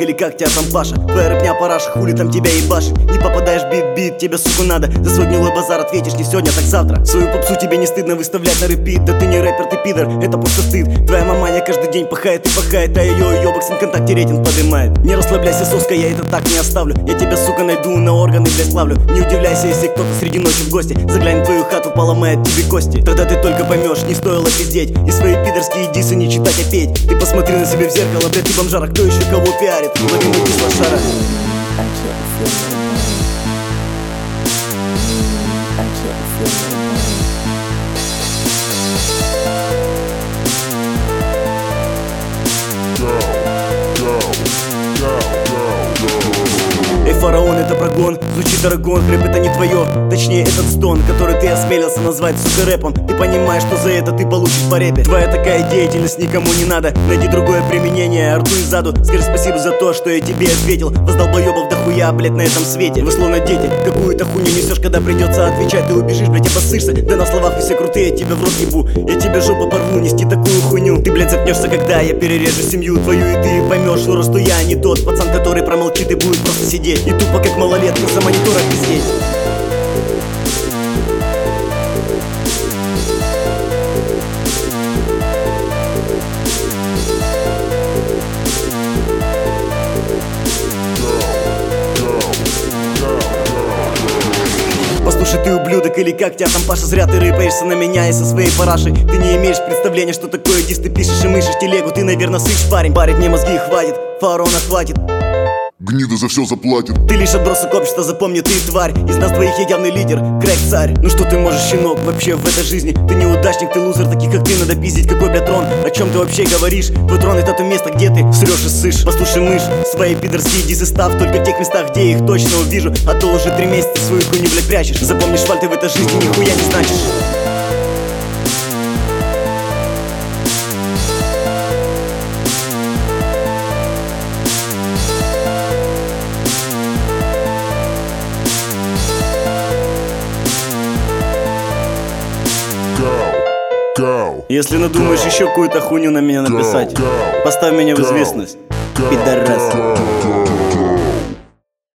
или как тебя там Паша? Твоя рэпня параша, хули там тебя ебашит? Не попадаешь в бит, тебе, сука, надо. За свой гнилой базар ответишь не сегодня, так завтра. Свою попсу тебе не стыдно выставлять на репит. Да ты не рэпер, ты пидор, это просто стыд. Твоя маманя каждый день пахает и пахает, а ее ёбок с ВКонтакте рейтинг поднимает. Не расслабляйся, соска, я это так не оставлю. Я тебя, сука, найду, на органы, блядь, славлю. Не удивляйся, если кто-то среди ночи в гости заглянет в твою хату, поломает тебе кости. Тогда ты только поймешь, не стоило пиздеть и свои пидорские дисы не читать, а петь. Ты посмотри на себя в зеркало, блядь, ты бомжара, кто еще кого пиарит? Ловим из лошара. Эй, фараон, это прогон, звучит арагон, рэп это не твое. Точнее, этот стон, который ты осмелился назвать, сука, рэпом. Ты понимаешь, что за это ты получишь по рэпе. Твоя такая деятельность никому не надо. Найди другое применение, рту и заду. Скажи спасибо за то, что я тебе ответил. Вас долбоебов дохуя, блядь, на этом свете. Вы словно дети, какую-то хуйню несешь, когда придется отвечать. Ты убежишь, блядь, обоссышься. Да на словах вы все крутые, я тебя в рот ебу. Я тебе жопу порву, нести такую хуйню. Ты, блядь, заткнешься, когда я перережу семью твою. И ты поймешь, что я не тот пацан, который промолчит и будет просто сидеть и тупо как малолетка за монитором пиздеть. Послушай, ты ублюдок, или как тебя там Паша? Зря ты рыпаешься на меня и со своей парашей. Ты не имеешь представления, что такое дис. Ты пишешь и мышишь телегу, ты, наверное, сышь, парень. Парить мне мозги хватит, фараона хватит. Гнида за все заплатит. Ты лишь отбросок общества, запомни, ты тварь. Из нас двоих я явный лидер, крэк-царь. Ну что ты можешь, щенок, вообще в этой жизни? Ты неудачник, ты лузер, таких как ты надо пиздить. Какой, бля, трон? О чем ты вообще говоришь? Твой трон это то место, где ты срешь и сышь. Послушай, мышь, свои пидорские дисы став только в тех местах, где я их точно увижу. А то уже 3 месяца свою хуйню, блядь, прячешь. Запомни, шваль, ты в этой жизни нихуя не значишь. Если надумаешь еще какую-то хуйню на меня написать, поставь меня в известность, пидорас.